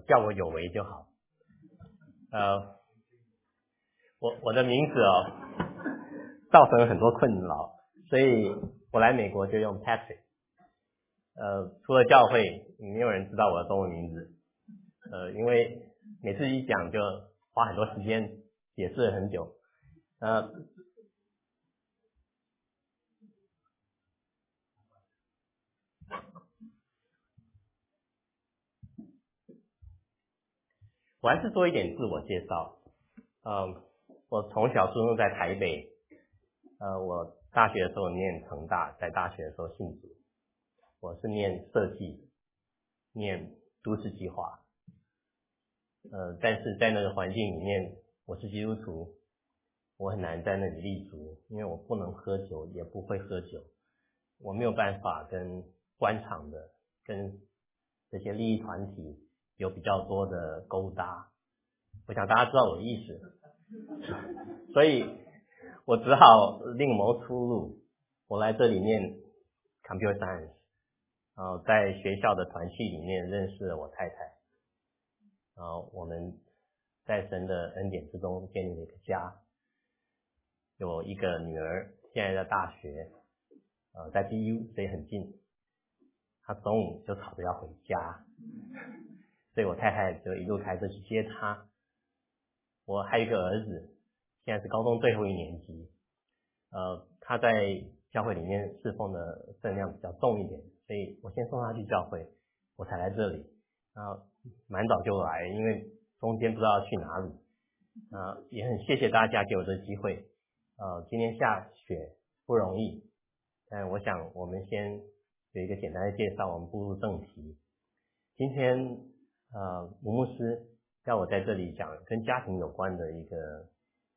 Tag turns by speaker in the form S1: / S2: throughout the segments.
S1: 叫我有为就好。我的名字造成了很多困扰，所以我来美国就用 Patrick。除了教会，没有人知道我的中文名字。因为每次一讲就花很多时间解释了很久。我还是做一点自我介绍。我从小出生在台北。我大学的时候念成大，在大学的时候信主。我是念设计，念都市计划。但是在那个环境里面，我是基督徒，我很难在那里立足，因为我不能喝酒，也不会喝酒，我没有办法跟官场的、跟这些利益团体有比较多的勾搭。我想大家知道我的意思，所以我只好另谋出路。我来这里念 Computer Science， 在学校的团契里面认识了我太太，我们在神的恩典之中建立了一个家，有一个女儿，现在在大学，在 BU， 所以很近。她中午就吵着要回家，所以我太太就一路开车去接她。我还有一个儿子，现在是高中最后一年级，他在教会里面侍奉的分量比较重一点，所以我先送他去教会，我才来这里。蛮早就来，因为中间不知道要去哪里。也很谢谢大家给我这个机会。今天下雪不容易，但我想我们先有一个简单的介绍，我们步入正题。今天吴牧师要我在这里讲跟家庭有关的一个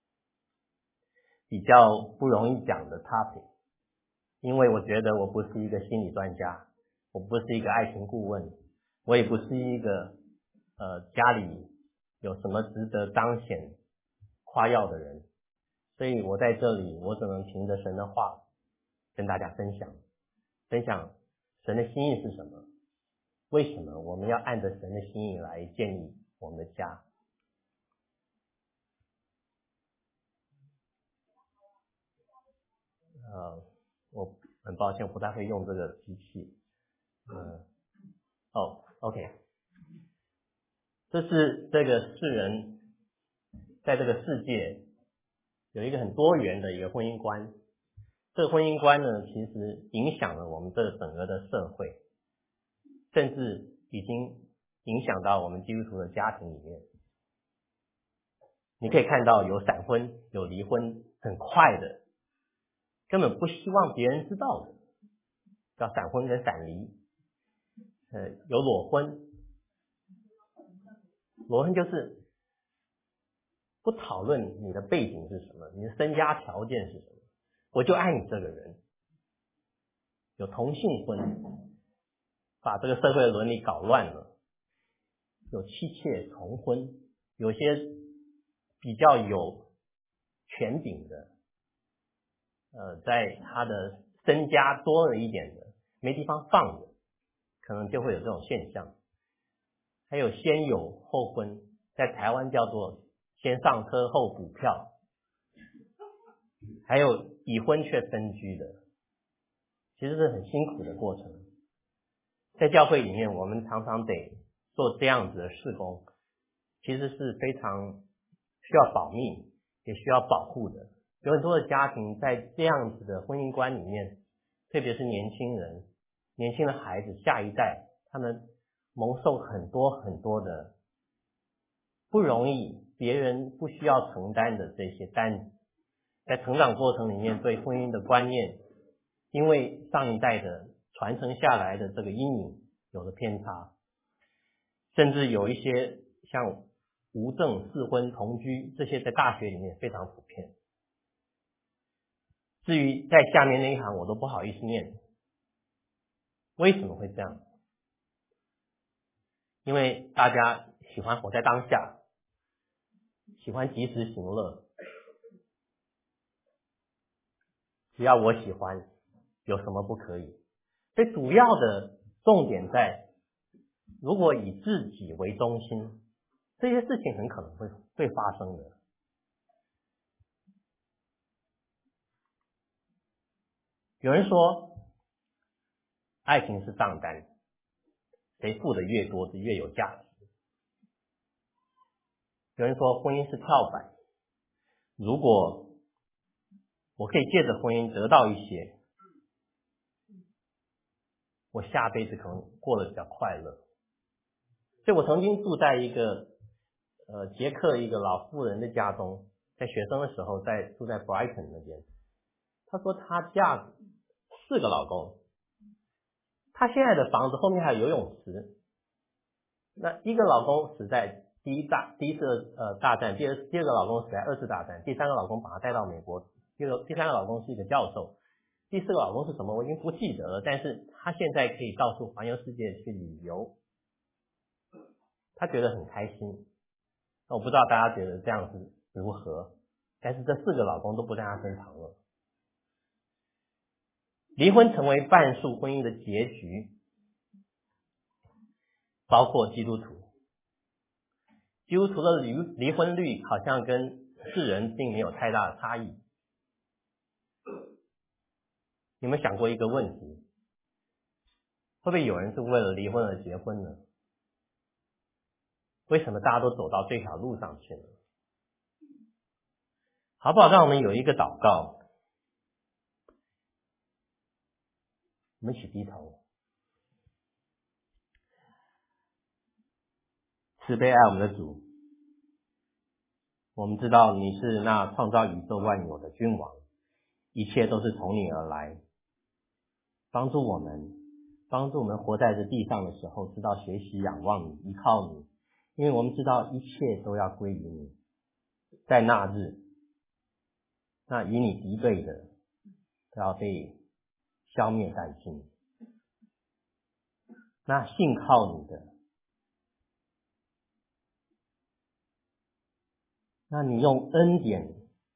S1: 比较不容易讲的 topic， 因为我觉得我不是一个心理专家，我不是一个爱情顾问，我也不是一个家里有什么值得彰显夸耀的人，所以我在这里我只能凭着神的话跟大家分享神的心意是什么，为什么我们要按着神的心意来建立我们的家。我很抱歉不太会用这个机器。OK， 这是这个世人在这个世界有一个很多元的一个婚姻观。这个婚姻观呢，其实影响了我们这整个的社会，甚至已经影响到我们基督徒的家庭里面。你可以看到有闪婚，有离婚，很快的，根本不希望别人知道的，叫闪婚跟闪离。有裸婚，裸婚就是不讨论你的背景是什么，你的身家条件是什么，我就爱你这个人。有同性婚，把这个社会的伦理搞乱了。有妻妾重婚，有些比较有权柄的，在他的身家多了一点的，没地方放的，可能就会有这种现象。还有先有后婚，在台湾叫做先上车后补票。还有已婚却分居的，其实是很辛苦的过程。在教会里面，我们常常得做这样子的事工，其实是非常需要保密，也需要保护的。有很多的家庭在这样子的婚姻观里面，特别是年轻人、年轻的孩子、下一代，他们蒙受很多很多的不容易，别人不需要承担的这些担子。在成长过程里面，对婚姻的观念，因为上一代的传承下来的这个阴影有了偏差，甚至有一些像无证试婚同居，这些在大学里面非常普遍。至于在下面那一行我都不好意思念，为什么会这样？因为大家喜欢活在当下，喜欢及时行乐，只要我喜欢，有什么不可以？所以主要的重点在如果以自己为中心，这些事情很可能会发生的。有人说，爱情是账单，谁付的越多，就越有价值。有人说，婚姻是跳板，如果我可以借着婚姻得到一些，我下辈子可能过得比较快乐。所以我曾经住在一个捷克一个老妇人的家中，在学生的时候住在 Brighton 那边。她说她嫁4个老公，她现在的房子后面还有游泳池。那一个老公死在第一次大战，第二个老公死在2次大战，第3个老公把她带到美国，第3个老公是一个教授，第4个老公是什么我已经不记得了，但是她现在可以到处环游世界去旅游，她觉得很开心。那我不知道大家觉得这样子如何，但是这4个老公都不在她身旁了。离婚成为半数婚姻的结局，包括基督徒。基督徒的离婚率好像跟世人并没有太大的差异。你们想过一个问题，会不会有人是为了离婚而结婚呢？为什么大家都走到这条路上去了？好不好？让我们有一个祷告，我们一起低头。慈悲爱我们的主，我们知道你是那创造宇宙万有的君王，一切都是从你而来，帮助我们活在这地上的时候，知道学习仰望你，依靠你，因为我们知道一切都要归于你。在那日，那与你敌对的都要被消灭殆尽，那信靠你的，那你用恩典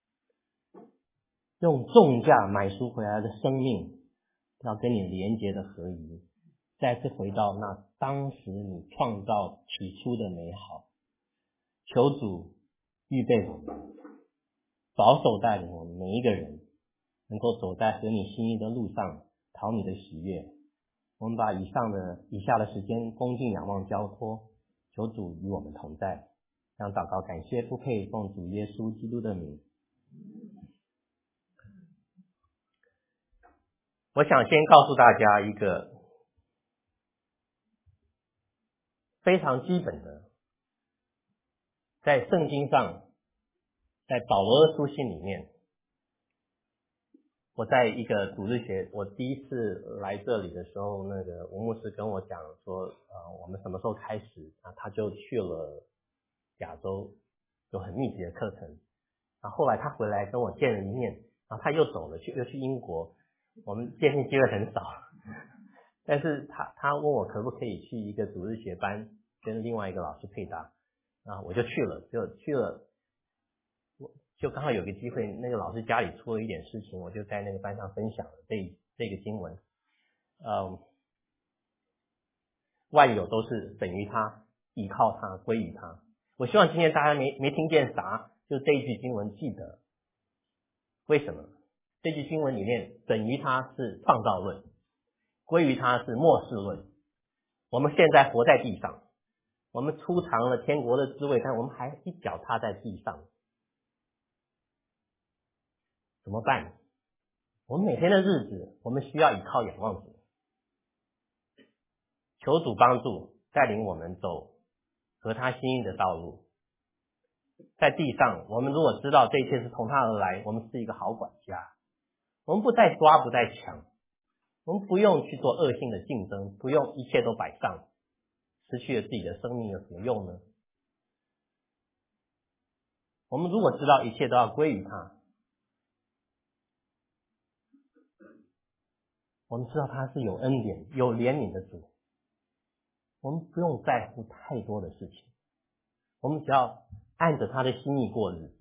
S1: 用重价买赎回来的生命，要跟你连结的合一，再次回到那当时你创造起初的美好。求主预备我们，保守带领我们每一个人，能够走在合你心意的路上，讨你的喜悦。我们把以下的时间恭敬仰望交托，求主与我们同在。这样祷告感谢父配奉主耶稣基督的名。我想先告诉大家一个非常基本的，在圣经上，在保罗的书信里面，我在一个主日学，我第一次来这里的时候，那个吴牧师跟我讲说，我们什么时候开始啊？他就去了亚洲，有很密集的课程。然后后来他回来跟我见了一面，然后他又走了，又去英国，我们见面机会很少。但是他问我可不可以去一个主日学班，跟另外一个老师配搭，然后我就去了，就刚好有个机会，那个老师家里出了一点事情，我就在那个班上分享了这个经文。万有都是等于他，依靠他，归于他。我希望今天大家没听见啥，就这一句经文记得。为什么？这句经文里面等于他是创造论，归于他是末世论。我们现在活在地上，我们初尝了天国的滋味，但我们还一脚踏在地上，怎么办？我们每天的日子，我们需要依靠仰望主，求主帮助带领我们走合他心意的道路。在地上，我们如果知道这一切是从他而来，我们是一个好管家，我们不再抓，不再抢，我们不用去做恶性的竞争，不用一切都摆上，失去了自己的生命有什么用呢？我们如果知道一切都要归于他，我们知道他是有恩典有怜悯的主，我们不用在乎太多的事情，我们只要按着他的心意过日子。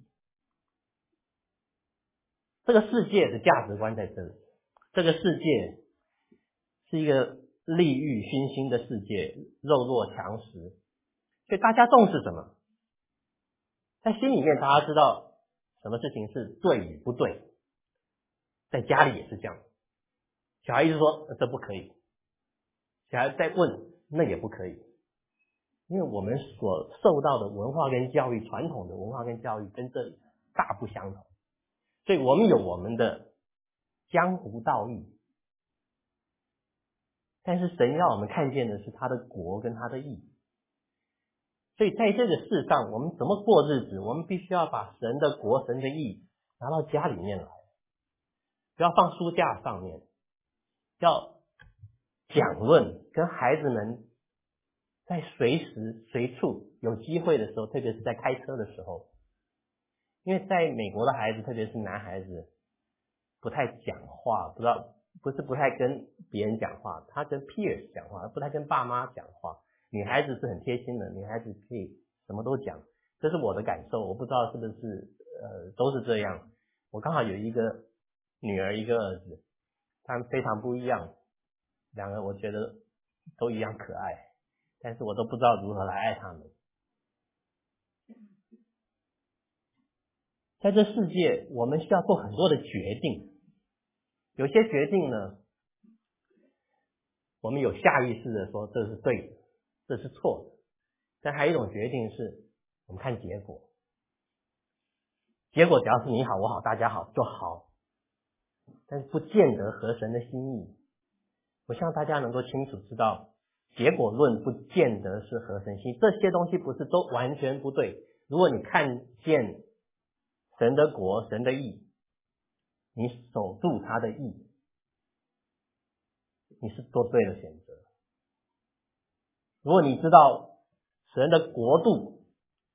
S1: 这个世界的价值观在这里，这个世界是一个利欲熏心的世界，肉弱强食，所以大家重视什么？在心里面大家知道什么事情是对与不对，在家里也是这样，小孩一直说这不可以，小孩在问那也不可以，因为我们所受到的文化跟教育，传统的文化跟教育跟这里大不相同，所以我们有我们的江湖道义，但是神要我们看见的是他的国跟他的义。所以在这个世上我们怎么过日子，我们必须要把神的国神的义拿到家里面来，不要放书架上面，要讲论，跟孩子们在随时随处有机会的时候，特别是在开车的时候，因为在美国的孩子，特别是男孩子不太讲话，不是不太跟别人讲话，他跟 peers 讲话，不太跟爸妈讲话。女孩子是很贴心的，女孩子可以什么都讲，这是我的感受，我不知道是不是都是这样。我刚好有一个女儿一个儿子，他们非常不一样，两个我觉得都一样可爱，但是我都不知道如何来爱他们。在这世界我们需要做很多的决定，有些决定呢我们有下意识的说这是对的，这是错的，但还有一种决定是我们看结果，结果只要是你好我好大家好就好，但是不见得合神的心意。我希望大家能够清楚知道，结果论不见得是合神心意，这些东西不是都完全不对。如果你看见神的国神的义，你守住他的义，你是做对了选择。如果你知道神的国度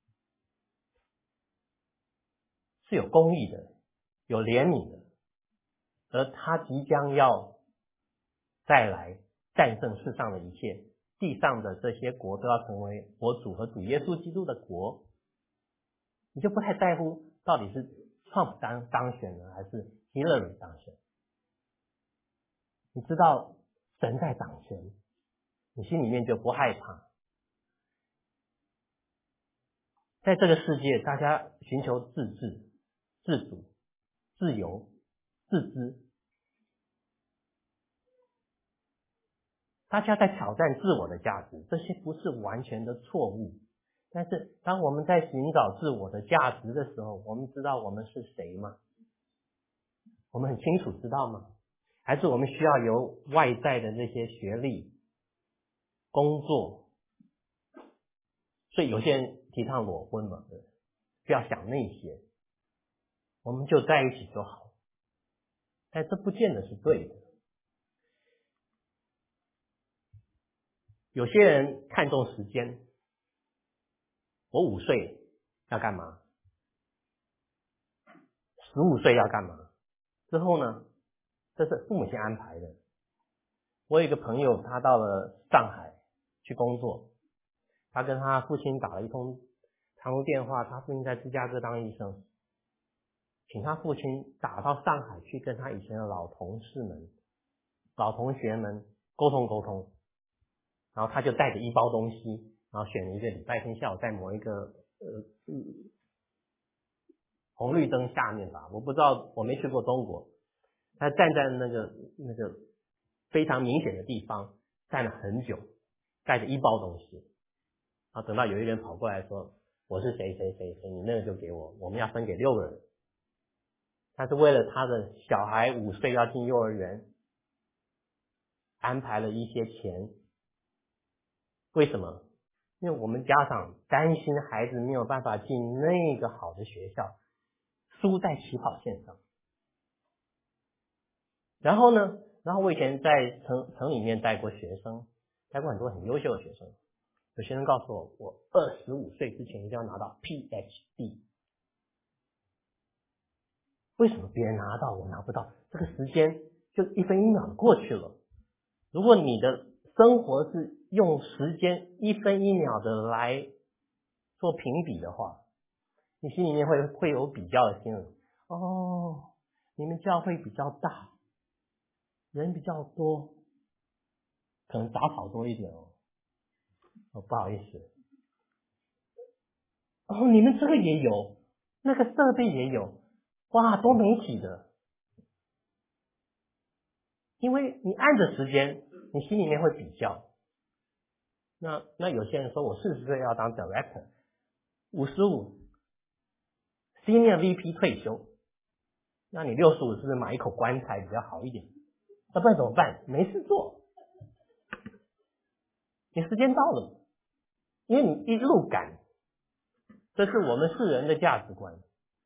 S1: 是有公义的，有怜悯的，而他即将要再来战胜世上的一切，地上的这些国都要成为我主和主耶稣基督的国，你就不太在乎到底是 Trump 当选了还是 Hillary 当选。你知道神在掌权，你心里面就不害怕。在这个世界，大家寻求自治、自主、自由、自知，大家在挑战自我的价值，这些不是完全的错误。但是当我们在寻找自我的价值的时候，我们知道我们是谁吗？我们很清楚知道吗？还是我们需要由外在的那些学历、工作？所以有些人提倡裸婚嘛，对，不要想那些，我们就在一起就好。但这不见得是对的。有些人看重时间，我5岁要干嘛？15岁要干嘛？之后呢？这是父母亲安排的。我有一个朋友，他到了上海去工作，他跟他父亲打了一通长途电话，他父亲在芝加哥当医生，请他父亲打到上海去跟他以前的老同事们、老同学们沟通，然后他就带着一包东西，然后选了一个礼拜天下午在某一个红绿灯下面吧，我不知道，我没去过中国，他站在那个非常明显的地方站了很久，带着一包东西，然后等到有一个人跑过来说我是谁，你那个就给我，我们要分给6个人。他是为了他的小孩5岁要进幼儿园，安排了一些钱。为什么？因为我们家长担心孩子没有办法进那个好的学校，输在起跑线上。然后呢，我以前在城里面带过学生，带过很多很优秀的学生，有学生告诉我，我25岁之前一定要拿到 PhD。 为什么别人拿到我拿不到？这个时间就1分1秒过去了。如果你的生活是用时间1分1秒的来做评比的话，你心里面会有比较的心理。哦，你们教会比较大，人比较多， 可能杂草多一点不好意思。你们这个也有，那个设备也有，哇，多媒体的。因为你按着时间，你心里面会比较。那有些人说我40岁要当 director，55 senior VP 退休，那你65是不是买一口棺材比较好一点？那不然怎么办？没事做，你时间到了，因为你一路赶，这是我们世人的价值观。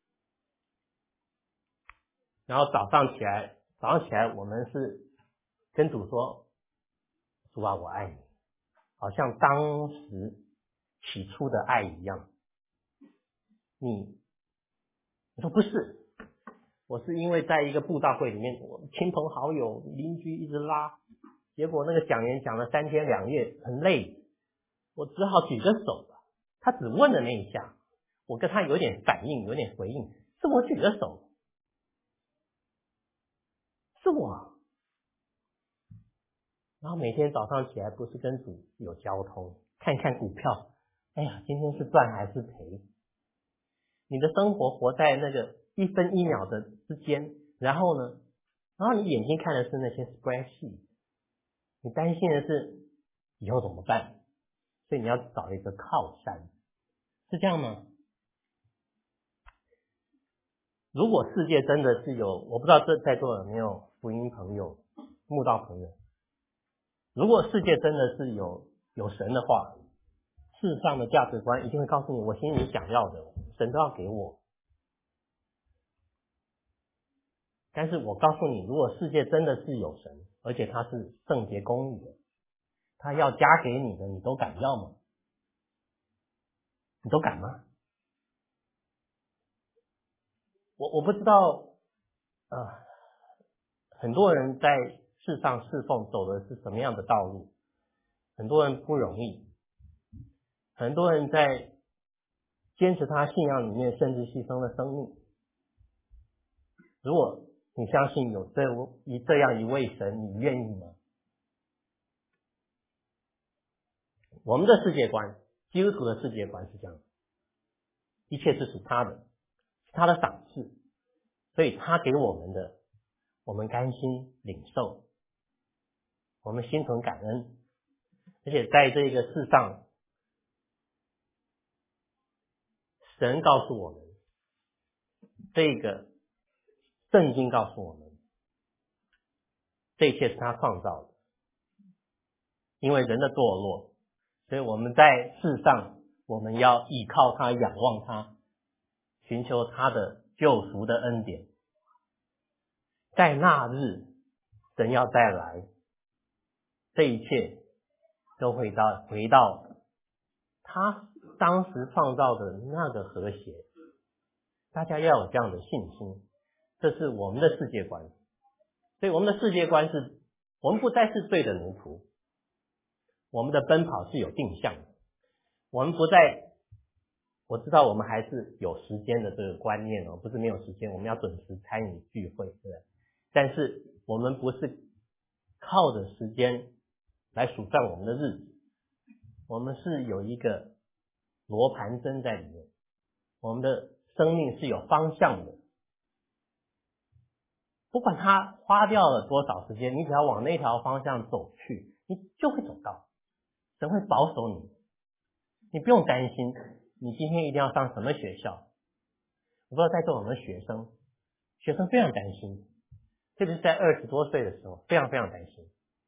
S1: 然后早上起来我们是跟主说，主啊，我爱你，好像当时起初的爱一样。你说不是，我是因为在一个布道会里面，我亲朋好友邻居一直拉，结果那个讲员讲了3天2夜，很累，我只好举个手了。他只问了那一下，我跟他有点反应，有点回应，是我举的手，是我。然后每天早上起来不是跟主有交通，看看股票，哎呀，今天是赚还是赔？你的生活活在那个1分1秒的之间，然后你眼睛看的是那些 spreadsheet， 你担心的是以后怎么办，所以你要找一个靠山，是这样吗？如果世界真的是有，我不知道这在座有没有福音朋友、慕道朋友，如果世界真的是有神的话，世上的价值观一定会告诉你，我心里想要的神都要给我。但是我告诉你，如果世界真的是有神，而且他是圣洁公义的，他要加给你的，你都敢要吗？你都敢吗？我不知道很多人在世上侍奉走的是什么样的道路，很多人不容易，很多人在坚持他信仰里面甚至牺牲了生命。如果你相信有这样一位神，你愿意吗？我们的世界观，基督徒的世界观是这样，一切是属他的，是他的赏赐，所以他给我们的，我们甘心领受，我们心存感恩。而且在这个世上，神告诉我们，这个圣经告诉我们，这一切是他创造的。因为人的堕落，所以我们在世上，我们要依靠他，仰望他，寻求他的救赎的恩典。在那日，神要再来，这一切都回到他当时创造的那个和谐。大家要有这样的信心，这是我们的世界观。所以我们的世界观是，我们不再是罪的奴仆，我们的奔跑是有定向的，我们不再，我知道我们还是有时间的这个观念不是没有时间，我们要准时参与聚会，对不对？但是我们不是靠着时间来数算我们的日子，我们是有一个罗盘针在里面，我们的生命是有方向的。不管他花掉了多少时间，你只要往那条方向走去，你就会走到。神会保守你，你不用担心你今天一定要上什么学校。我不知道在座有没有学生非常担心，特别是在20多岁的时候，非常非常担心。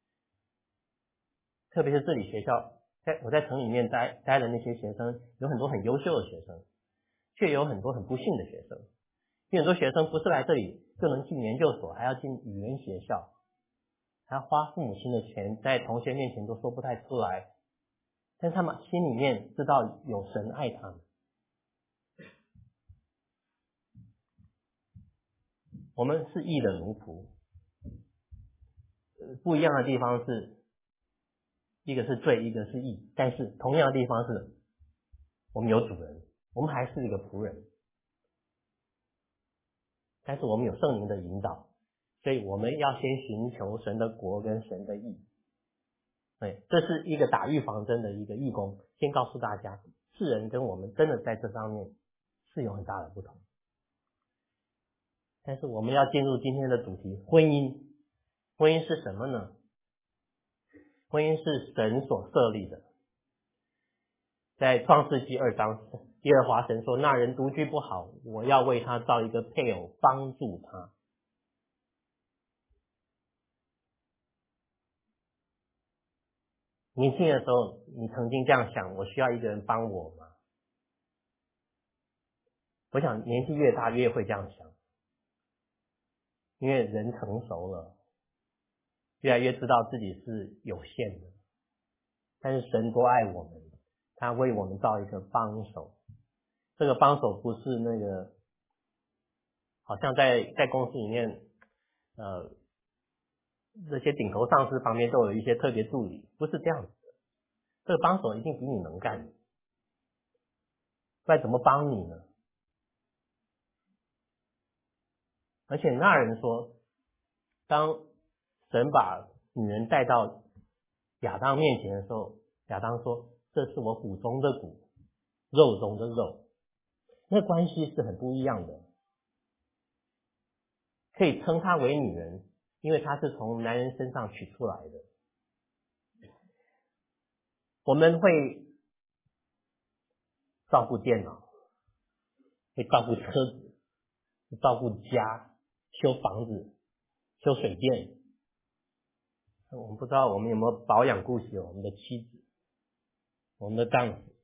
S1: 特别是这里学校，我在城里面待的那些学生，有很多很优秀的学生，却有很多很不幸的学生。有很多学生不是来这里就能进研究所，还要进语言学校，还要花父母亲的钱，在同学面前都说不太出来，但他们心里面知道有神爱他们。我们是义的奴仆，不一样的地方是，一个是罪，一个是义，但是同样的地方是，我们有主人，我们还是一个仆人，但是我们有圣灵的引导，所以我们要先寻求神的国跟神的义。 对，这是一个打预防针的一个义工，先告诉大家，世人跟我们真的在这上面是有很大的不同。但是我们要进入今天的主题，婚姻。婚姻是什么呢？婚姻是神所设立的。在创世纪2章，耶和华神说，那人独居不好，我要为他造一个配偶帮助他。年轻的时候，你曾经这样想，我需要一个人帮我吗？我想年纪越大越会这样想，因为人成熟了，越来越知道自己是有限的。但是神多爱我们，他为我们造一个帮手。这个帮手不是那个好像在公司里面这些顶头上司旁边都有一些特别助理，不是这样子的。这个帮手一定比你能干，不然怎么帮你呢？而且那人说，当神把女人带到亚当面前的时候，亚当说，这是我骨中的骨，肉中的肉，那关系是很不一样的。可以称她为女人，因为她是从男人身上取出来的。我们会照顾电脑，会照顾车子，会照顾家，修房子，修水电。我们不知道我们有没有保养顾惜我们的妻子，我们的丈夫。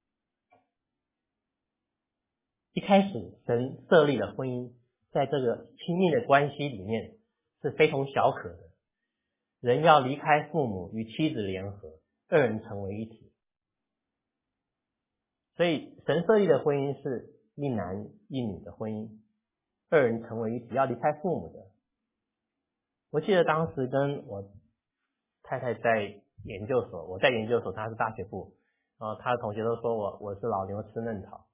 S1: 一开始神设立了婚姻，在这个亲密的关系里面是非同小可的。人要离开父母，与妻子联合，二人成为一体。所以神设立的婚姻是一男一女的婚姻，二人成为一体，要离开父母的。我记得当时跟我太太在研究所，我在研究所，她是大学部，她的同学都说我是老牛吃嫩草。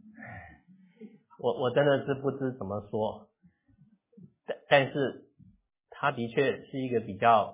S1: 我真的是不知怎么说，但是他的确是一个比较，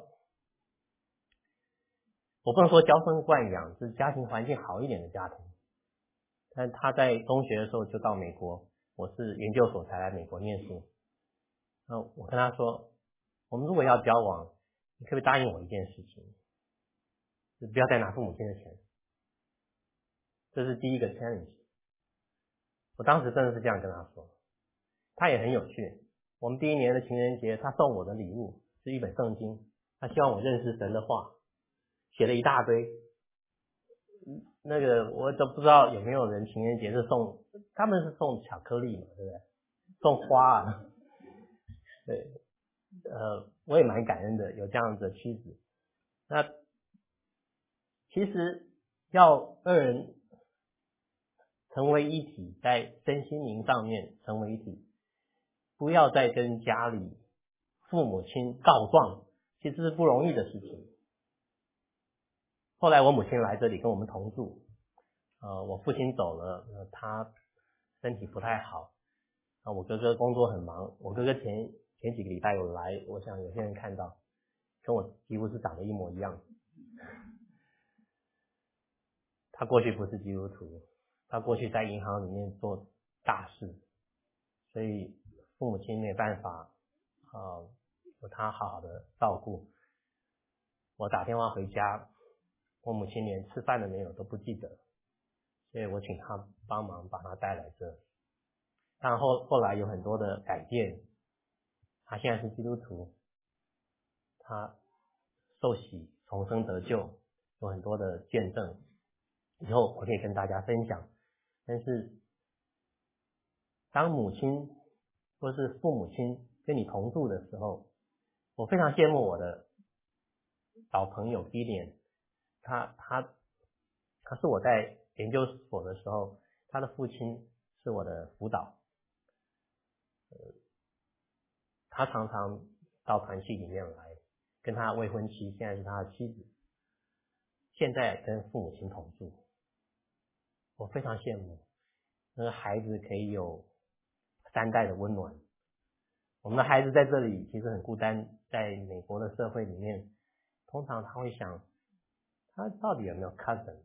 S1: 我不能说娇生惯养，是家庭环境好一点的家庭。但他在中学的时候就到美国，我是研究所才来美国念书。我跟他说，我们如果要交往，你可不可以答应我一件事情，就不要再拿父母亲的钱。这是第一个 challenge。我当时真的是这样跟他说，他也很有趣。我们第一年的情人节，他送我的礼物是一本圣经，他希望我认识神的话，写了一大堆。那个我都不知道有没有人情人节是送，他们是送巧克力嘛，对不对？送花啊，对，我也蛮感恩的，有这样子的妻子。那其实要二人成为一体，在身心灵上面成为一体，不要再跟家里父母亲告状，其实是不容易的事情。后来我母亲来这里跟我们同住，我父亲走了，他身体不太好，我哥哥工作很忙，我哥哥前几个礼拜有来，我想有些人看到，跟我几乎是长得一模一样。他过去不是基督徒，他过去在银行里面做大事，所以父母亲没办法有他好好的照顾。我打电话回家，我母亲连吃饭了没有都不记得，所以我请他帮忙把他带来这。但后来有很多的改变，他现在是基督徒，他受洗重生得救，有很多的见证，以后我可以跟大家分享。但是当母亲或是父母亲跟你同住的时候，我非常羡慕我的老朋友 Gideon， 他是我在研究所的时候，他的父亲是我的辅导，他常常到团契里面来，跟他未婚妻现在是他的妻子，现在跟父母亲同住，我非常羡慕那个孩子可以有3代的温暖。我们的孩子在这里其实很孤单，在美国的社会里面，通常他会想， 他到底有没有 cousin？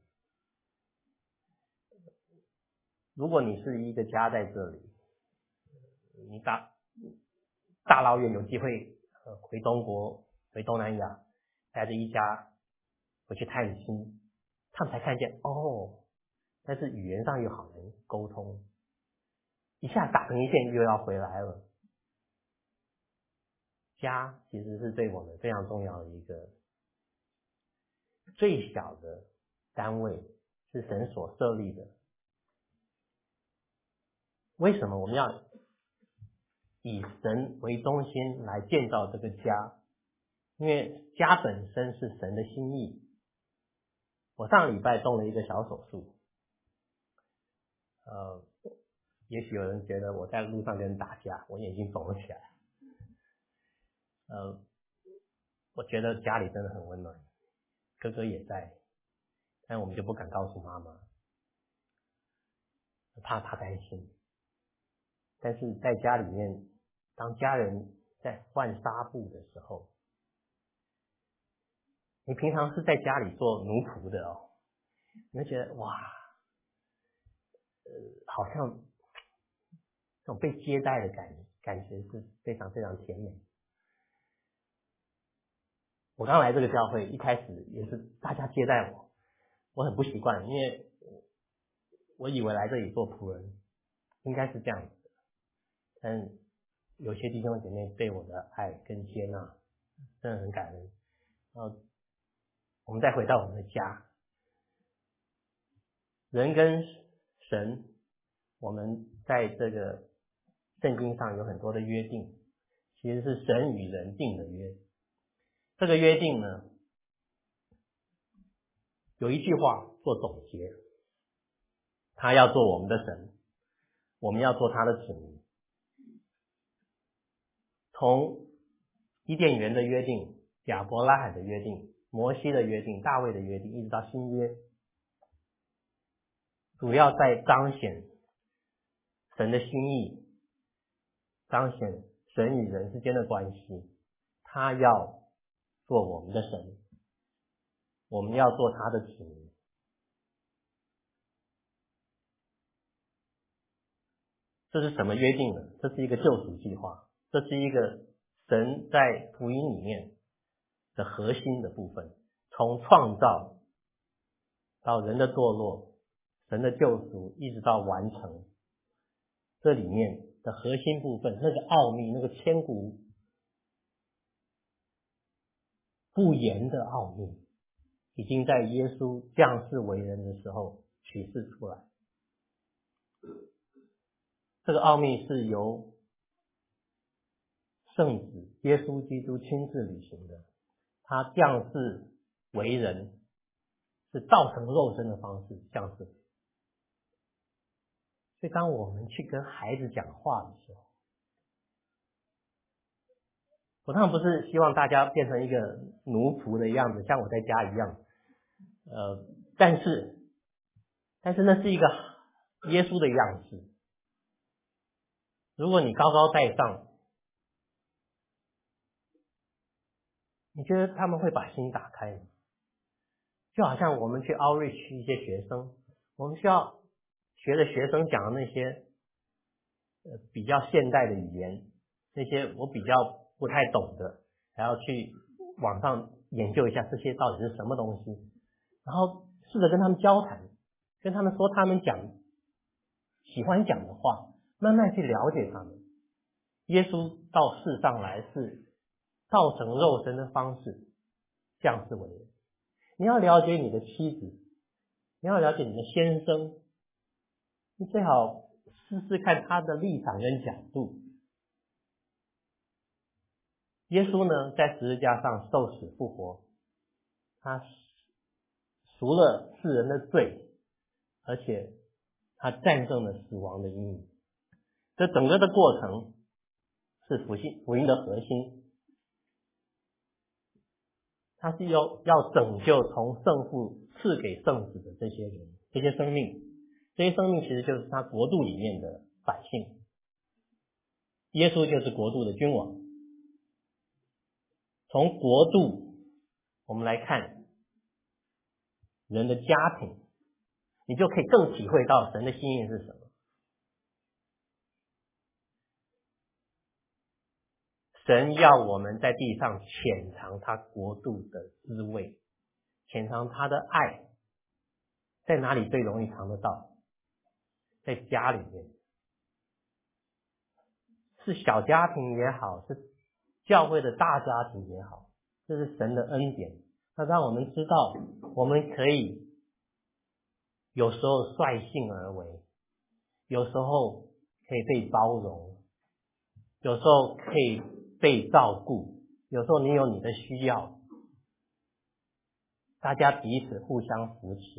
S1: 如果你是一个家在这里，你大老远有机会回中国、回东南亚，带着一家回去探亲，他们才看见但是语言上又好难沟通，一下打成一片又要回来了。家其实是对我们非常重要的一个最小的单位，是神所设立的。为什么我们要以神为中心来建造这个家？因为家本身是神的心意。我上礼拜动了一个小手术，也许有人觉得我在路上跟人打架，我眼睛肿了起来。我觉得家里真的很温暖，哥哥也在，但我们就不敢告诉妈妈，怕她担心。但是在家里面，当家人在换纱布的时候，你平常是在家里做奴仆的你会觉得哇，好像这种被接待的感觉是非常非常甜美。我刚来这个教会，一开始也是大家接待我很不习惯，因为我以为来这里做仆人应该是这样子的，但有些弟兄姐妹对我的爱跟接纳真的很感恩。我们再回到我们的家，人跟神，我们在这个圣经上有很多的约定，其实是神与人定的约。这个约定呢，有一句话做总结，他要做我们的神，我们要做他的子民。从伊甸园的约定、亚伯拉罕的约定、摩西的约定、大卫的约定，一直到新约，主要在彰显神的心意，彰显神与人之间的关系。他要做我们的神，我们要做他的子民。这是什么约定呢？这是一个救赎计划，这是一个神在福音里面的核心的部分。从创造到人的堕落，神的救赎，一直到完成，这里面的核心部分，那个奥秘，那个千古不言的奥秘，已经在耶稣降世为人的时候启示出来。这个奥秘是由圣子耶稣基督亲自履行的，他降世为人是道成肉身的方式降世。所以当我们去跟孩子讲话的时候，我当然不是希望大家变成一个奴仆的样子，像我在家一样，但是那是一个耶稣的样式。如果你高高在上，你觉得他们会把心打开吗？就好像我们去 outreach 一些学生，我们需要学着学生讲的那些比较现代的语言，那些我比较不太懂的，还要去网上研究一下这些到底是什么东西，然后试着跟他们交谈，跟他们说他们喜欢讲的话，慢慢去了解他们。耶稣到世上来是道成肉身的方式降世为人。你要了解你的妻子，你要了解你的先生，你最好试试看他的立场跟角度。耶稣呢，在十字架上受死复活，他赎了世人的罪，而且他战胜了死亡的阴影。这整个的过程是福音的核心，他是要拯救从圣父赐给圣子的这些人，这些生命。这些生命其实就是他国度里面的百姓，耶稣就是国度的君王。从国度我们来看， 人的家庭，你就可以更体会到神的心意是什么。神要我们在地上浅尝他国度的滋味，浅尝他的爱。在哪里最容易尝得到？在家里面，是小家庭也好，是教会的大家庭也好，这是神的恩典。那让我们知道，我们可以有时候率性而为，有时候可以被包容，有时候可以被照顾，有时候你有你的需要，大家彼此互相扶持。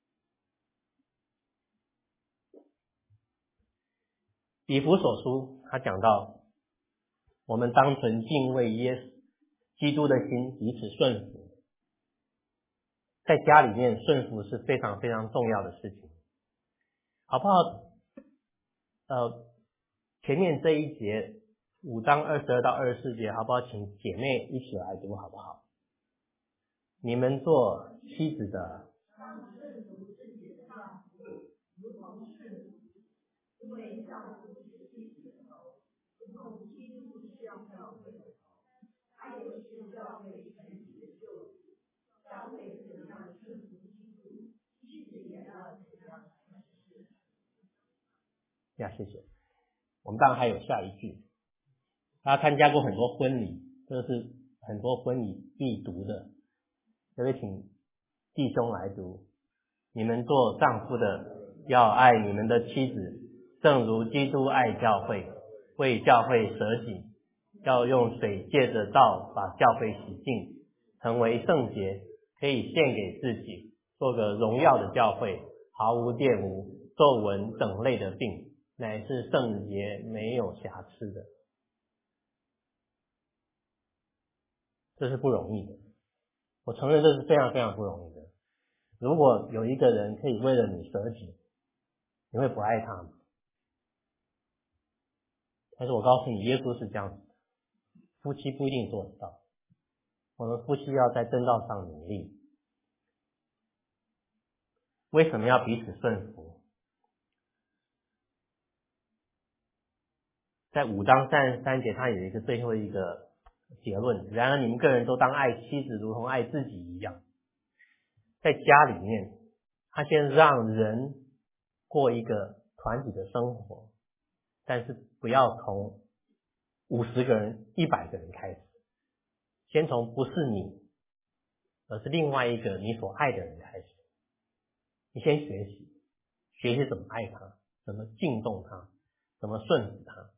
S1: 以弗所书他讲到，我们当存敬畏耶稣基督的心彼此顺服。在家里面顺服是非常非常重要的事情，好不好？前面这一节5章22到24节，好不好？请姐妹一起来读好不好？你们做妻子的，谢谢。我们当然还有下一句，他参加过很多婚礼，这是很多婚礼必读的，这位请弟兄来读。你们做丈夫的要爱你们的妻子，正如基督爱教会，为教会舍己，要用水借着道把教会洗净，成为圣洁，可以献给自己，做个荣耀的教会，毫无玷污、皱纹等类的病，乃是圣洁没有瑕疵的。这是不容易的，我承认这是非常非常不容易的。如果有一个人可以为了你舍己，你会不爱他吗？但是我告诉你，耶稣是这样子的，夫妻不一定做得到。我们夫妻要在正道上努力。为什么要彼此顺服？在5章33节，他有一个最后一个结论：然而你们个人都当爱妻子如同爱自己一样。在家里面，他先让人过一个团体的生活，但是不要从50个人、100个人开始，先从不是你，而是另外一个你所爱的人开始。你先学习怎么爱他，怎么敬重他，怎么顺服他。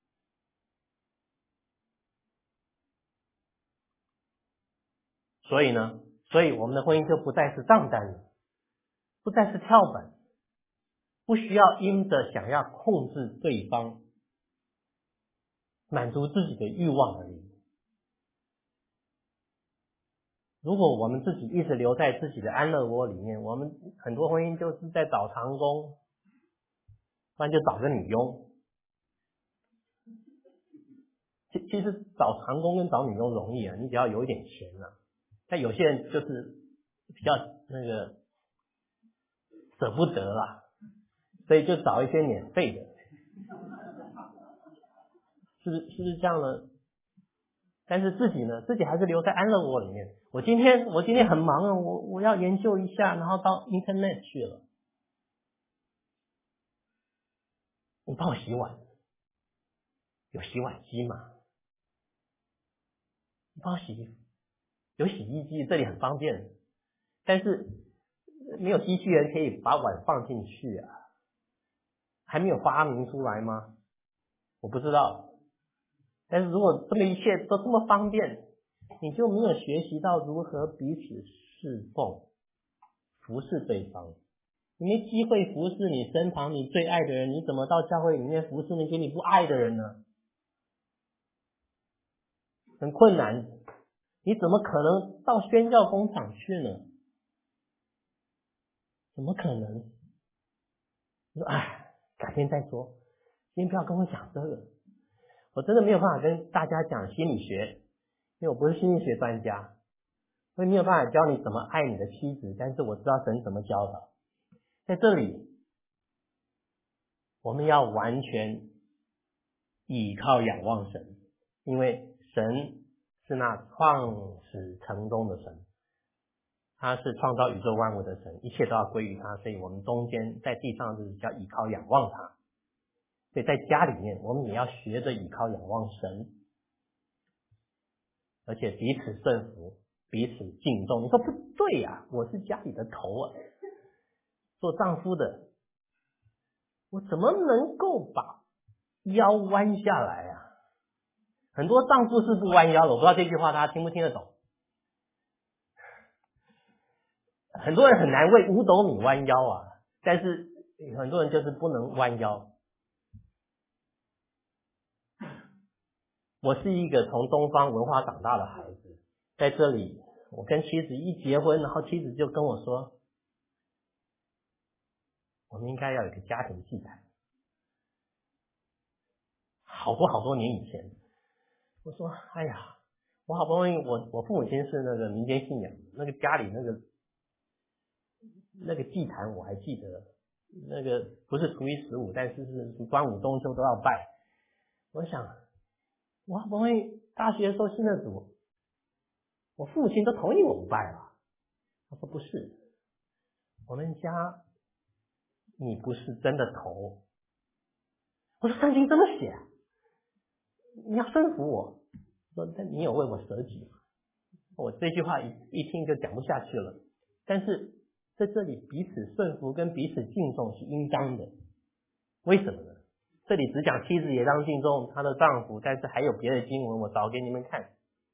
S1: 所以我们的婚姻就不再是账单了，不再是跳板，不需要因着想要控制对方，满足自己的欲望而已。如果我们自己一直留在自己的安乐窝里面，我们很多婚姻就是在找长工，不然就找个女佣。其实找长工跟找女佣容易啊，你只要有一点钱啊。但有些人就是比较舍不得啦，所以就找一些免费的，是不是这样呢？但是自己呢，自己还是留在安乐窝里面。我今天很忙啊，我要研究一下，然后到 Internet 去了。你帮我洗碗，有洗碗机吗？你帮我洗衣服，有洗衣机，这里很方便。但是没有机器人可以把碗放进去啊，还没有发明出来吗？我不知道。但是如果这么一切都这么方便，你就没有学习到如何彼此侍奉、服侍对方。你没机会服侍你身旁你最爱的人，你怎么到教会里面服侍那些你不爱的人呢？很困难。你怎么可能到宣教工厂去呢？怎么可能？你说改天再说，今天不要跟我讲这个。我真的没有办法跟大家讲心理学，因为我不是心理学专家。 我也没有办法教你怎么爱你的妻子，但是我知道神怎么教导。在这里，我们要完全倚靠仰望神，因为神是那创始成终的神，他是创造宇宙万物的神，一切都要归于他，所以我们中间在地上就是叫倚靠仰望他。所以在家里面，我们也要学着倚靠仰望神，而且彼此顺服，彼此敬重。你说不对呀，我是家里的头啊，做丈夫的，我怎么能够把腰弯下来啊？很多丈夫是不弯腰的，我不知道这句话大家听不听得懂。很多人很难为五斗米弯腰啊，但是很多人就是不能弯腰。我是一个从东方文化长大的孩子，在这里我跟妻子一结婚，然后妻子就跟我说，我们应该要有一个家庭祭坛。好多年以前，我说哎呀，我好不容易我父母亲是那个民间信仰，那个家里那个祭坛我还记得，那个不是初一15，但是是端午中秋都要拜。我想我好不容易大学的时候信了主，我父母亲都同意我不拜了。他说不是，我们家你不是真的头。我说圣经这么写啊，你要顺服我。说但你有为我舍己吗？我这句话一听就讲不下去了。但是在这里彼此顺服跟彼此敬重是应当的。为什么呢？这里只讲妻子也当敬重她的丈夫，但是还有别的经文我找给你们看。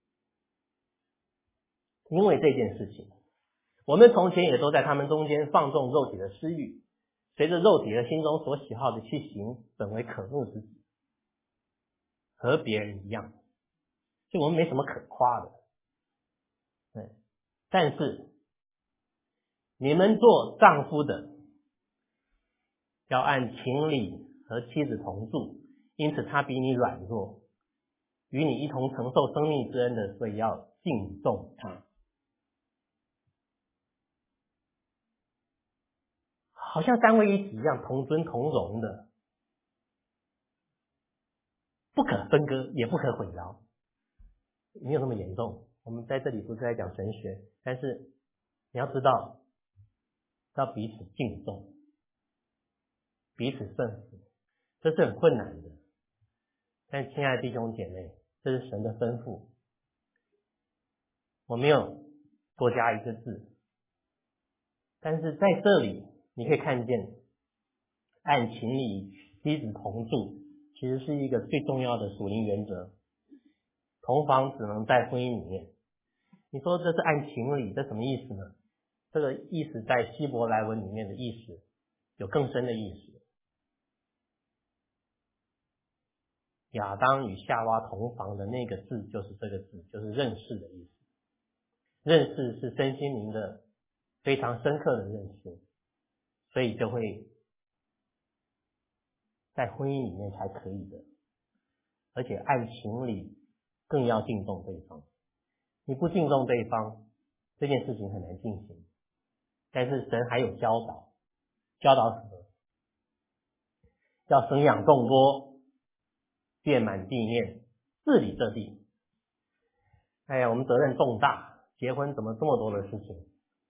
S1: 因为这件事情，我们从前也都在他们中间放纵肉体的私欲，随着肉体和心中所喜好的去行，本为可怒之子，和别人一样。所以我们没什么可夸的。但是你们做丈夫的要按情理和妻子同住，因此他比你软弱，与你一同承受生命之恩的，所以要敬重他。好像三位一体一样，同尊同荣的，不可分割，也不可混淆。没有那么严重，我们在这里不是在讲神学，但是你要知道要彼此敬重，彼此顺服，这是很困难的。但亲爱的弟兄姐妹，这是神的吩咐，我没有多加一个字。但是在这里你可以看见，按情理妻子同住其实是一个最重要的属灵原则。同房只能在婚姻里面。你说这是按情理，这什么意思呢？这个意思在希伯来文里面的意思有更深的意思。亚当与夏娃同房的那个字就是这个字，就是认识的意思。认识是身心灵的非常深刻的认识，所以就会在婚姻里面才可以的。而且按情理更要敬重对方，你不敬重对方，这件事情很难进行。但是神还有教导什么？要生养众多，遍满地面，治理这地。哎呀，我们责任重大，结婚怎么这么多的事情？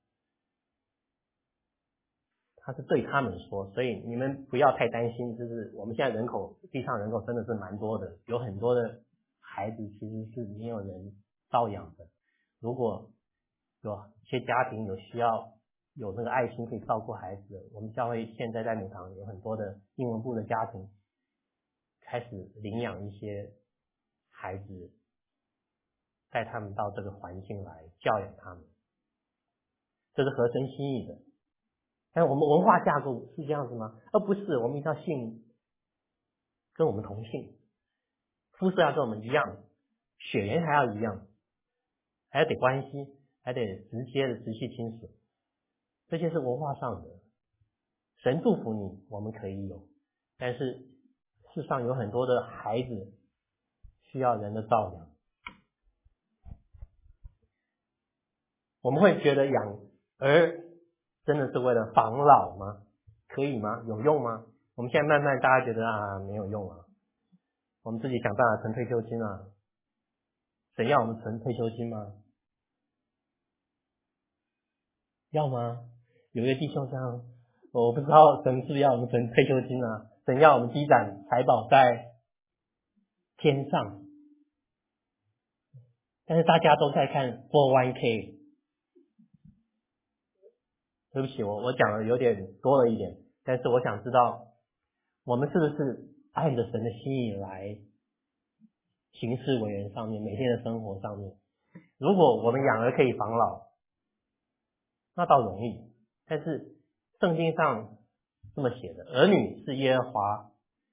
S1: 他是对他们说，所以你们不要太担心，就是我们现在地上人口真的是蛮多的，有很多的孩子其实是没有人照养的。如果有些家庭有需要有那个爱心可以照顾孩子的，我们教会现在在母堂有很多的英文部的家庭开始领养一些孩子，带他们到这个环境来教养他们，这是合神心意的。但我们文化架构是这样子吗？不是，我们一定要信跟我们同姓，肤色要跟我们一样，血缘还要一样，还要得关系，还得直接的直系亲属，这些是文化上的。神祝福你，我们可以有，但是世上有很多的孩子需要人的照养。 我们会觉得养儿真的是为了防老吗？可以吗？有用吗？我们现在慢慢大家觉得没有用啊，我们自己想办法存退休金啊。谁要我们存退休金吗？要吗？有一个弟兄这样，我不知道神是不是要我们存退休金啊？神要我们积攒财宝在天上，但是大家都在看 401k。对不起，我讲的有点多了一点，但是我想知道，我们是不是按着神的心意来行事为人上面，每天的生活上面？如果我们养儿可以防老，那倒容易。但是圣经上这么写的，儿女是耶和华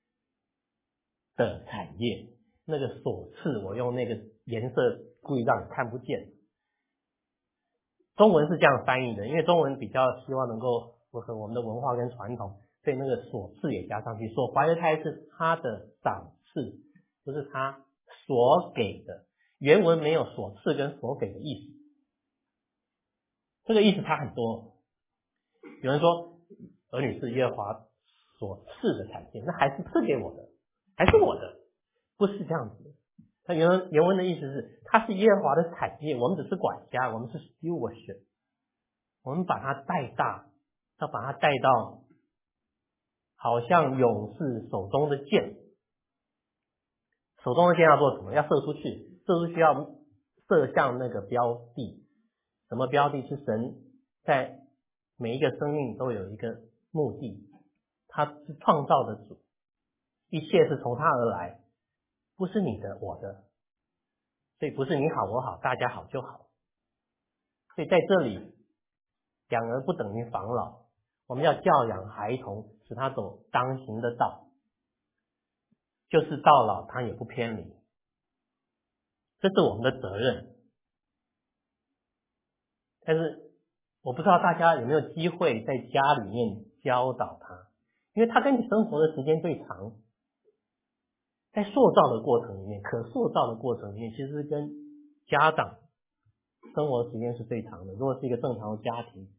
S1: 的产业。那个所赐，我用那个颜色故意让你看不见。中文是这样翻译的，因为中文比较希望能够符合我们的文化跟传统，所以那个所赐也加上去。所怀的胎是他的赏赐，不是他所给的。原文没有所赐跟所给的意思，这个意思差很多。有人说儿女是耶和华所赐的产业，那还是赐给我的，还是我的，不是这样子。他原文的意思是，他是耶和华的产业，我们只是管家，我们是 stewardship， 我们把它带大，要把它带到好像勇士手中的箭，手中的箭要做什么？要射出去，射出去要射向那个标的。什么标的？是神在每一个生命都有一个目的，他是创造的主，一切是从他而来，不是你的我的，所以不是你好我好大家好就好。所以在这里养儿不等于防老，我们要教养孩童，使他走当行的道，就是到老他也不偏离，这是我们的责任。但是我不知道大家有没有机会在家里面教导他，因为他跟你生活的时间最长，在塑造的过程里面，可塑造的过程里面，其实跟家长生活时间是最长的。如果是一个正常的家庭，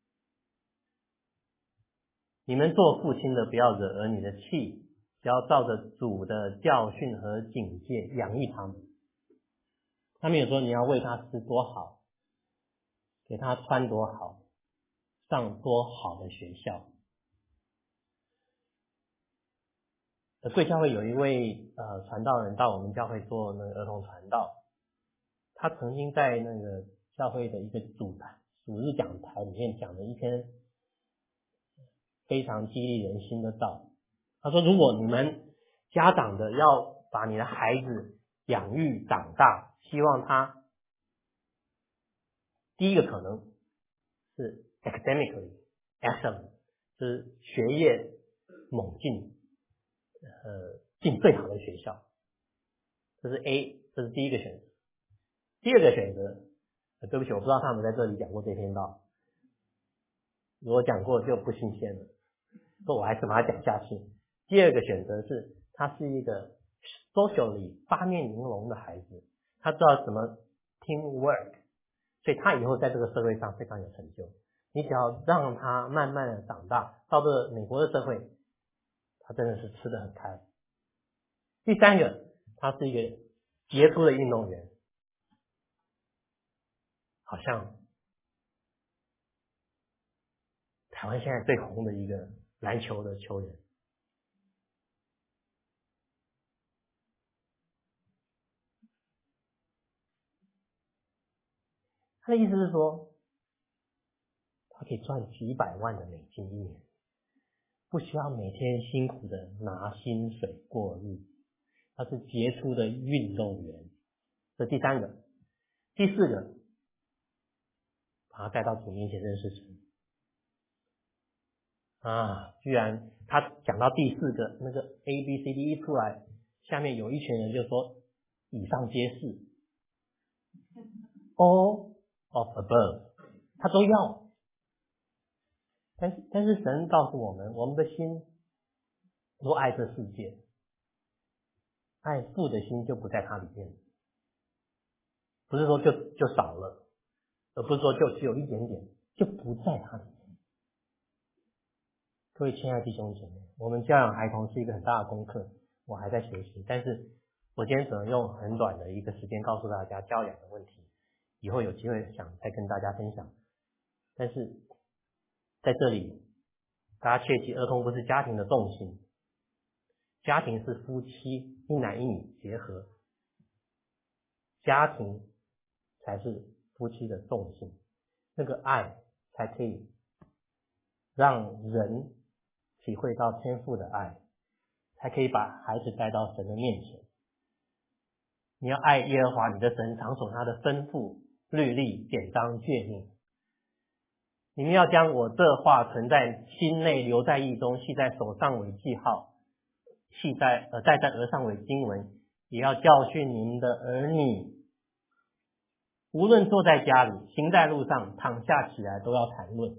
S1: 你们做父亲的不要惹儿女的气，只要照着主的教训和警戒养育他们。他们有说你要喂他吃多好，给他穿多好，上多好的学校。贵教会有一位传道人到我们教会做那个儿童传道，他曾经在那个教会的一个主日讲台里面讲了一篇非常激励人心的道。他说，如果你们家长的要把你的孩子养育长大，希望他第一个可能是 academically excellent， 就是学业猛进，进最好的学校，这是 A， 这是第一个选择。第二个选择，对不起，我不知道他们在这里讲过这篇道，如果讲过就不新鲜了，不，我还是把它讲下去。第二个选择是，他是一个 socially 八面玲珑的孩子，他知道怎么 teamwork， 所以他以后在这个社会上非常有成就。你只要让他慢慢的长大，到这美国的社会，他真的是吃得很开。第三个，他是一个杰出的运动员，好像台湾现在最红的一个篮球的球员。他的意思是说，他可以赚几百万的美金一年，不需要每天辛苦的拿薪水过日子。他是杰出的运动员，这第三个。第四个，把他带到主面前认识神。居然他讲到第四个那个 ABCD 一出来，下面有一群人就说以上皆是 all of above， 他都要。但是神告诉我们，我们的心若爱这世界，爱父的心就不在他里面，不是说就少了，
S2: 而不是说就只有一点点，就不在它里面。各位亲爱的弟兄姐妹，我们教养孩童是一个很大的功课，我还在学习，但是我今天只能用很短的一个时间告诉大家教养的问题，以后有机会想再跟大家分享。但是在这里大家切记，儿童不是家庭的重心，家庭是夫妻一男一女结合，家庭才是夫妻的重心，那个爱才可以让人体会到天父的爱，才可以把孩子带到神的面前。你要爱耶和华你的神，常守他的吩咐、律例、典章、诫命。你们要将我这话存在心内，留在意中，系在手上为记号，戴在额上为经文，也要教训你们的儿女。无论坐在家里，行在路上，躺下起来，都要谈论。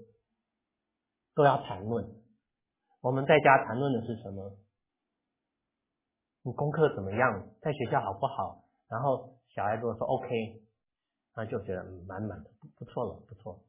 S2: 我们在家谈论的是什么？你功课怎么样？在学校好不好？然后小孩如果说 OK， 那就觉得满满的，不错了。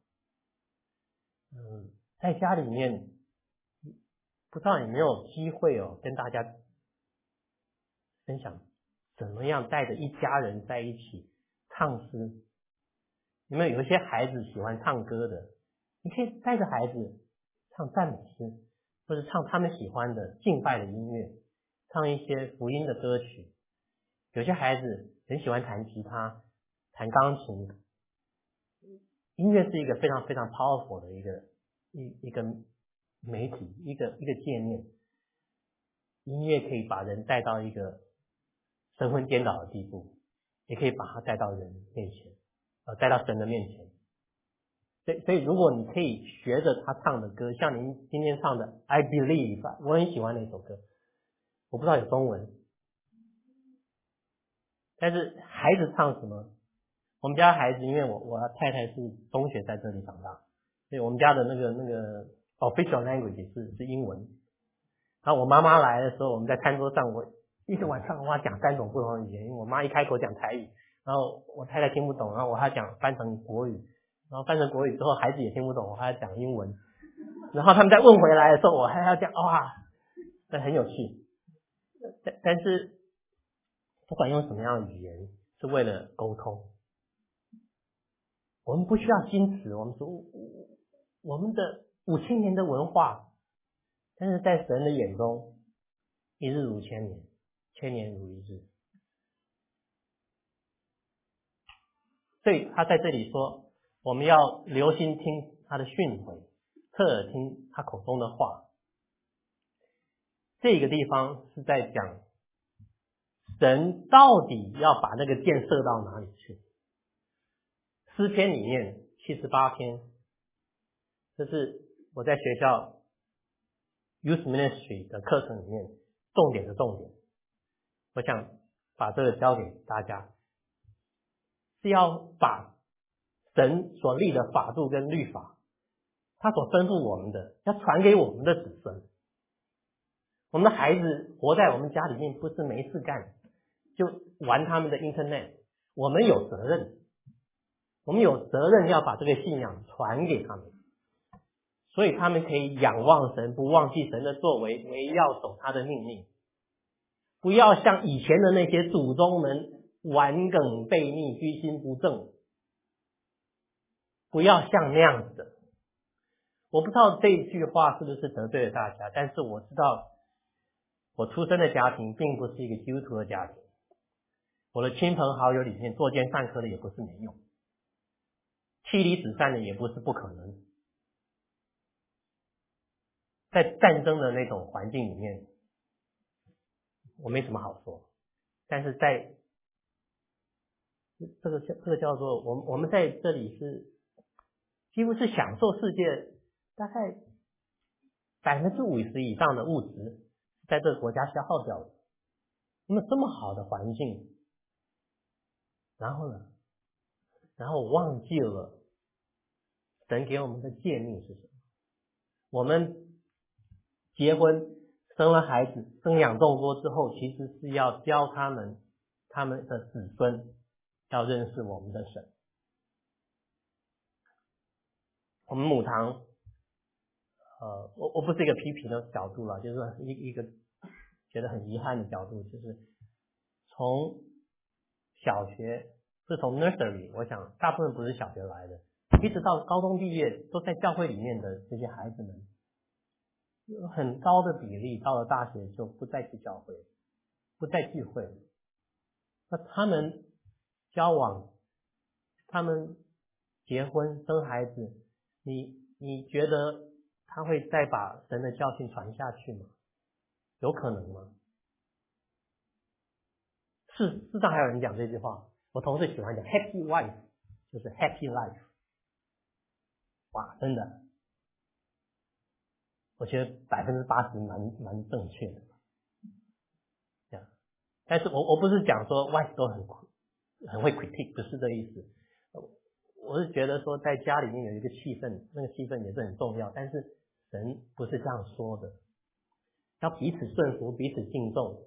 S2: 在家里面，不知道有没有机会跟大家分享怎么样带着一家人在一起唱诗。你们有一些孩子喜欢唱歌的，你可以带着孩子唱赞美诗，或者唱他们喜欢的敬拜的音乐，唱一些福音的歌曲。有些孩子很喜欢弹吉他、弹钢琴。音乐是一个非常非常 powerful 的一个媒体，一个界面。音乐可以把人带到一个神魂颠倒的地步，也可以把他带到人面前，带到神的面前。所以如果你可以学着他唱的歌，像您今天唱的 I Believe， 我很喜欢那首歌，我不知道有中文，但是孩子唱什么？我们家孩子，因为我太太是中学在这里长大，所以我们家的那个 official language 是英文。然后我妈妈来的时候，我们在餐桌上，我一个晚上我要讲3种不同的语言，因为我妈一开口讲台语，然后我太太听不懂，然后我还要讲翻成国语，然后翻成国语之后孩子也听不懂，我还要讲英文，然后他们再问回来的时候，我还要讲，哇，那很有趣。但是不管用什么样的语言，是为了沟通。我们不需要矜持，我们说我们的5000年的文化，但是在神的眼中，一日如千年，千年如一日。所以他在这里说，我们要留心听他的训诲，侧耳听他口中的话。这个地方是在讲神到底要把那个箭射到哪里去。诗篇里面78篇，这是我在学校 Youth Ministry 的课程里面重点的重点。我想把这个交给大家，是要把神所立的法度跟律法，他所吩咐我们的，要传给我们的子孙。我们的孩子活在我们家里面，不是没事干就玩他们的 internet， 我们有责任。我们有责任要把这个信仰传给他们，所以他们可以仰望神，不忘记神的作为，唯要守他的命令。不要像以前的那些祖宗们顽梗悖逆，居心不正，不要像那样子的。我不知道这一句话是不是得罪了大家，但是我知道我出生的家庭并不是一个基督徒的家庭，我的亲朋好友里面作奸犯科的也不是没有，妻离子散的也不是不可能。在战争的那种环境里面，我没什么好说，但是在这个叫做我们在这里是几乎是享受世界大概50%以上的物质在这个国家消耗掉的。那么这么好的环境，然后呢？然后忘记了神给我们的诫命是什么。我们结婚生了孩子，生养众多之后，其实是要教他们的子孙要认识我们的神。 我们母堂，我不是一个批评的角度啦，就是一个觉得很遗憾的角度，就是从小学是从 nursery， 我想大部分不是小学来的，一直到高中毕业都在教会里面的这些孩子们，有很高的比例到了大学就不再去教会，不再聚会。那他们交往，他们结婚生孩子，你觉得他会再把神的教训传下去吗？有可能吗？事实上还有人讲这句话，我同事喜欢讲 happy wife 就是 happy life。 哇，真的我觉得80%蛮正确的。但是我不是讲说 wife 都很会 critique， 不是这个意思。我是觉得说在家里面有一个气氛，那个气氛也是很重要，但是神不是这样说的，要彼此顺服，彼此敬重，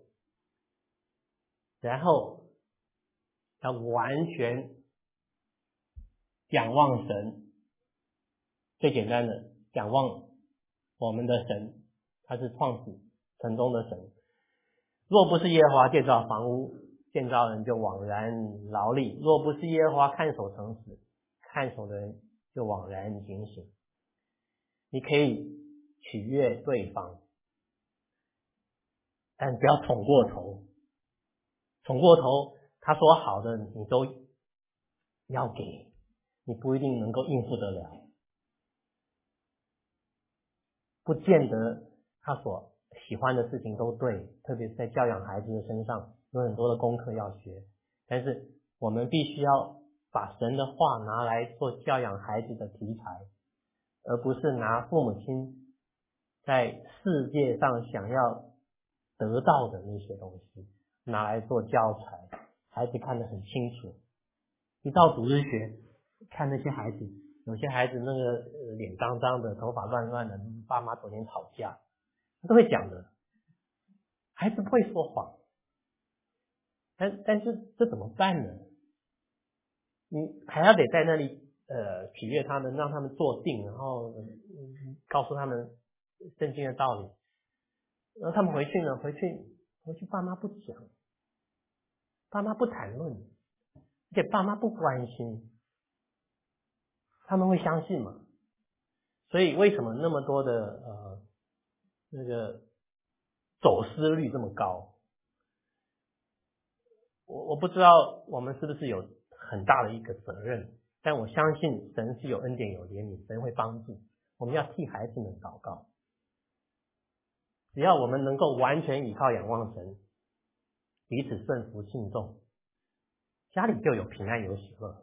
S2: 然后要完全仰望神。最简单的仰望我们的神，他是创始成终的神。若不是耶和华建造房屋，建造人就枉然劳力；若不是耶和华看守城池，看守的人就枉然警醒。你可以取悦对方，但不要宠过头。宠过头，他说好的你都要给，你不一定能够应付得了。不见得他所喜欢的事情都对，特别是在教养孩子的身上有很多的功课要学，但是我们必须要把神的话拿来做教养孩子的题材，而不是拿父母亲在世界上想要得到的那些东西拿来做教材，孩子看得很清楚。一到主日学看那些孩子，有些孩子那个脸脏脏的，头发乱乱的，爸妈昨天吵架，都会讲的。孩子不会说谎，但是这怎么办呢？你还要得在那里取悦他们，让他们坐定，然后告诉他们圣经的道理。然后他们回去呢，回去爸妈不讲，爸妈不谈论，而且爸妈不关心，他们会相信吗？所以为什么那么多的那个走失率这么高？我不知道我们是不是有很大的一个责任，但我相信神是有恩典有怜悯，神会帮助。我们要替孩子们祷告，只要我们能够完全依靠仰望神，彼此顺服敬重，家里就有平安有喜乐，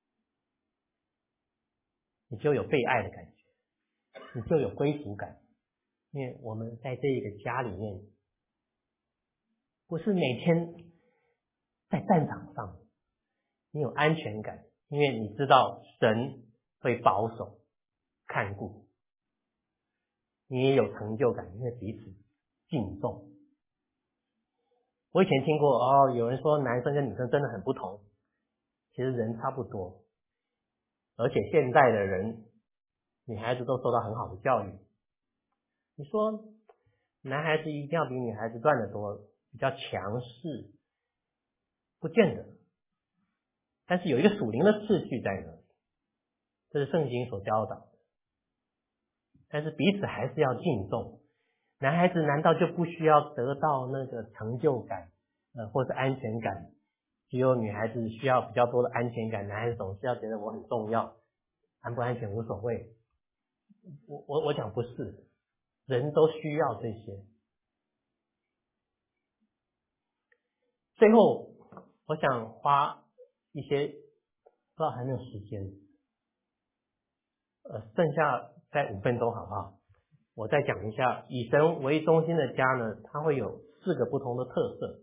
S2: 你就有被爱的感觉，你就有归属感。因为我们在这一个家里面不是每天在战场上，你有安全感，因为你知道神会保守看顾，你也有成就感，因为彼此敬重。我以前听过有人说男生跟女生真的很不同，其实人差不多，而且现在的人女孩子都受到很好的教育。你说男孩子一定要比女孩子赚得多，比较强势，不见得。但是有一个属灵的秩序在那里，这是圣经所教导的。但是彼此还是要敬重。男孩子难道就不需要得到那个成就感或是安全感？只有女孩子需要比较多的安全感，男孩子总是要觉得我很重要，安不安全无所谓。我讲不是，人都需要这些。最后我想花一些不知道还没有时间剩下再5分钟好不好？我再讲一下以神为中心的家呢，它会有4个不同的特色。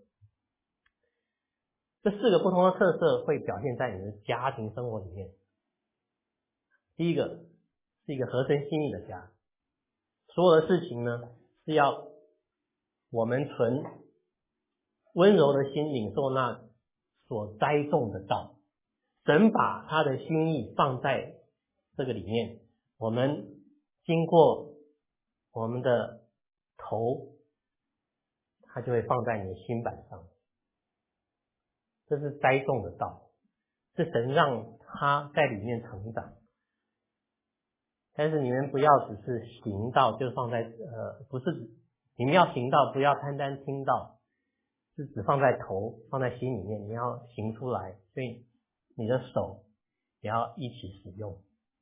S2: 这4个不同的特色会表现在你的家庭生活里面。第一个是一个合神心意的家，所有的事情呢是要我们存温柔的心领受那所栽种的道。神把他的心意放在这个里面， 我们经过我们的头，它就会放在你的心板上。这是栽种的道，是神让他在里面成长。但是你们不要只是行道，就放在不是，你们要行道，不要单单听道，是只放在头，放在心里面，你要行出来，所以你的手也要一起使用。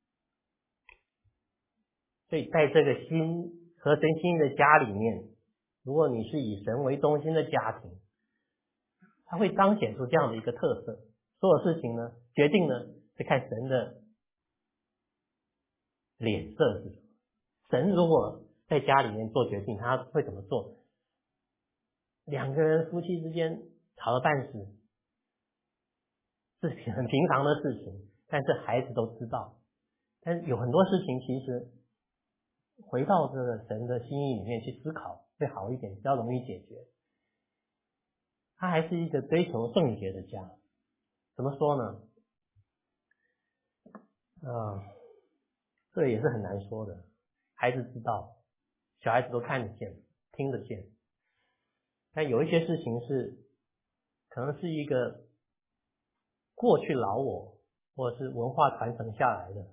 S2: 所以在这个心合神心意的家里面，如果你是以神为中心的家庭，它会彰显出这样的一个特色。所有事情呢，决定呢是看神的脸色是什么。神如果在家里面做决定，他会怎么做？两个人夫妻之间吵得半死，是很平常的事情，但是孩子都知道。但是有很多事情其实回到这个神的心意里面去思考会好一点，比较容易解决。它还是一个追求圣洁的家。怎么说呢？这也是很难说的。孩子知道，小孩子都看得见听得见，但有一些事情是可能是一个过去老我或者是文化传承下来的，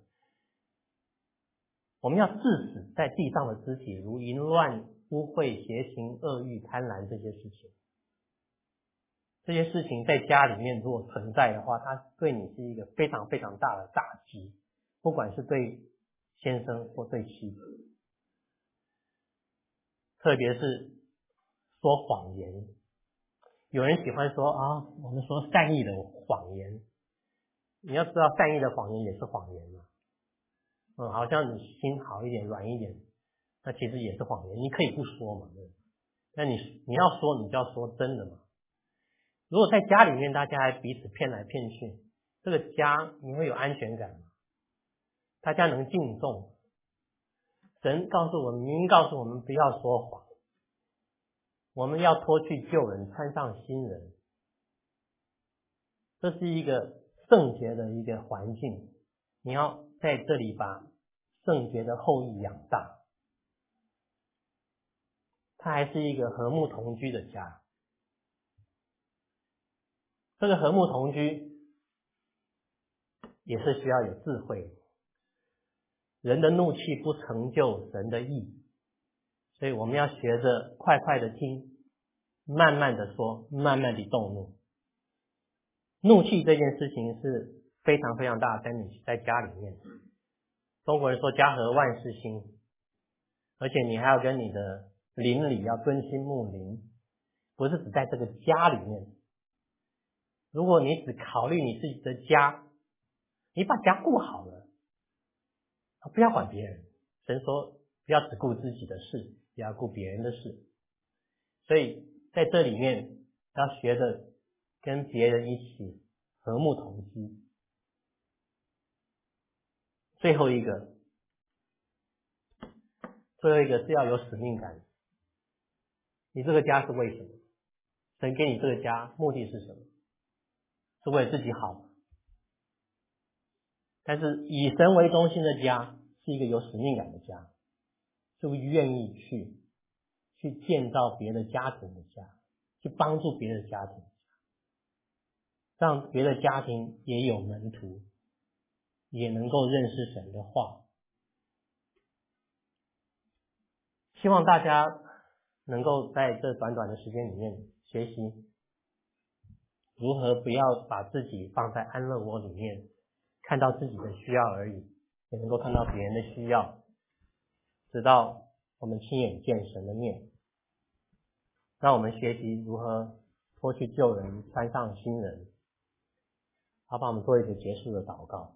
S2: 我们要致死在地上的肢体，如淫乱、污秽、邪情、恶欲、贪婪这些事情。这些事情在家里面如果存在的话，它对你是一个非常非常大的打击，不管是对先生或对妻子。特别是说谎言，有人喜欢说我们说善意的谎言，你要知道善意的谎言也是谎言嘛。好像你心好一点软一点，那其实也是谎言。你可以不说嘛，对吧？那你要说，你就要说真的嘛。如果在家里面大家还彼此骗来骗去，这个家你会有安全感吗？大家能敬重。神告诉我们，明明告诉我们不要说谎，我们要脱去旧人，穿上新人。这是一个圣洁的一个环境，你要在这里把圣洁的后裔养大。它还是一个和睦同居的家。这个和睦同居也是需要有智慧。人的怒气不成就神的义，所以我们要学着快快的听，慢慢的说，慢慢的动怒。怒气这件事情是非常非常大的，在家里面，中国人说家和万事兴，而且你还要跟你的邻里要敦亲睦邻，不是只在这个家里面。如果你只考虑你自己的家，你把家顾好了，不要管别人。神说不要只顾自己的事，也要顾别人的事。所以在这里面要学着跟别人一起和睦同居。最后一个是要有使命感。你这个家是为什么？神给你这个家目的是什么？是为了自己好。但是以神为中心的家是一个有使命感的家，是不是愿意去建造别的家庭的家，去帮助别的家庭，让别的家庭也有门徒，也能够认识神的话。希望大家能够在这短短的时间里面学习如何不要把自己放在安乐窝里面，看到自己的需要而已，也能够看到别人的需要，直到我们亲眼见神的面。让我们学习如何脱去旧人，穿上新人。好，帮我们做一个结束的祷告。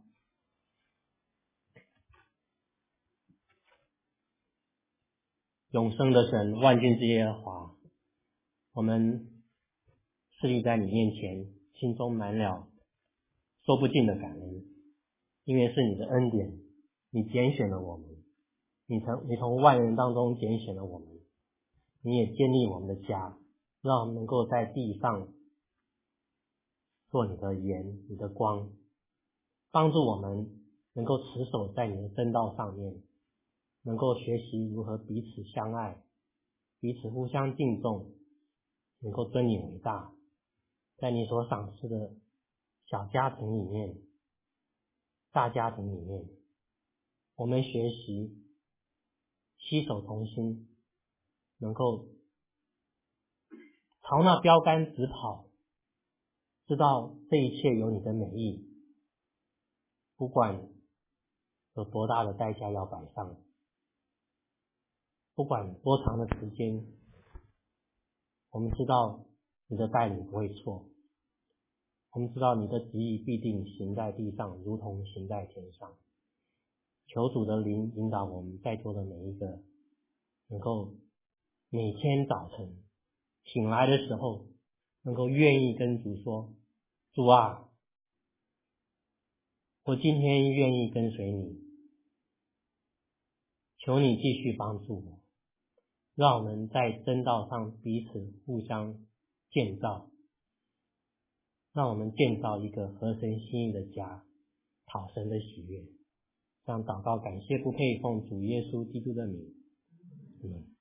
S2: 永生的神，万军之耶和华，我们侍立在你面前，心中满了说不尽的感恩，因为是你的恩典，你拣选了我们，你从万人当中拣选了我们，你也建立我们的家，让我们能够在地上做你的盐，你的光，帮助我们能够持守在你的真道上面，能够学习如何彼此相爱，彼此互相敬重，能够尊你为大，在你所赏赐的小家庭里面、大家庭里面，我们学习携手同心，能够朝那标杆直跑，知道这一切有你的美意，不管有多大的代价要摆上，不管多长的时间，我们知道你的带领不会错，我们知道你的旨意必定行在地上，如同行在天上。求主的灵引导我们在座的每一个，能够每天早晨醒来的时候，能够愿意跟主说，主啊，我今天愿意跟随你，求你继续帮助我，让我们在真道上彼此互相建造，让我们建造一个合神心意的家，讨神的喜悦。这样祷告感谢不配，奉主耶稣基督的名，